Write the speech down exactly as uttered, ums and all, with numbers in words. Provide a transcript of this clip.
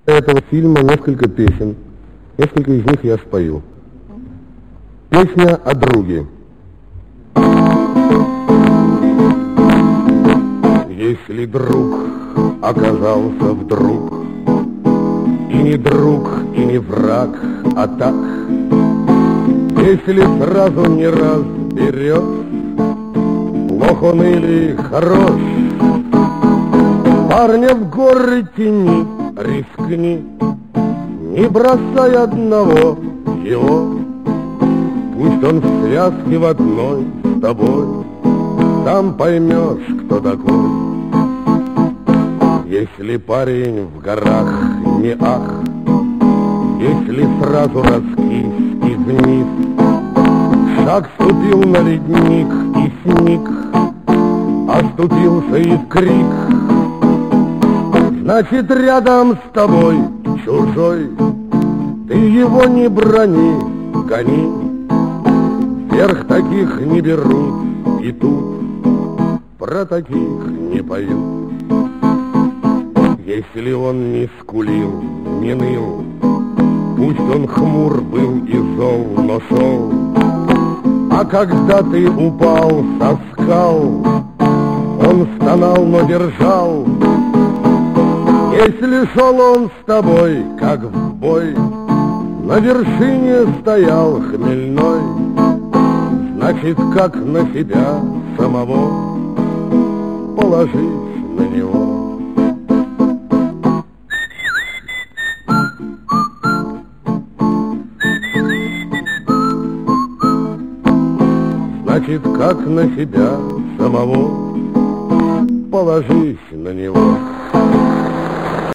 Этого фильма несколько песен. Несколько из них я спою. Песня о друге. Если друг оказался вдруг и не друг, и не враг, а так, если сразу не разберет, плох он или хорош, парня в горы тяни, рискни, не бросай одного его. Пусть он в связке в одной с тобой, там поймешь, кто такой. Если парень в горах не ах, если сразу раскись и вниз, шаг ступил на ледник и сник, оступился и в крик, значит, рядом с тобой чужой, ты его не брони, гони, вверх таких не берут, и тут про таких не поют. Если он не скулил, не ныл, пусть он хмур был и зол, но шел, а когда ты упал со скал, он стонал, но держал. Если шел он с тобой, как в бой, на вершине стоял хмельной, значит, как на себя самого положить на него. Значит, как на себя самого положись на него.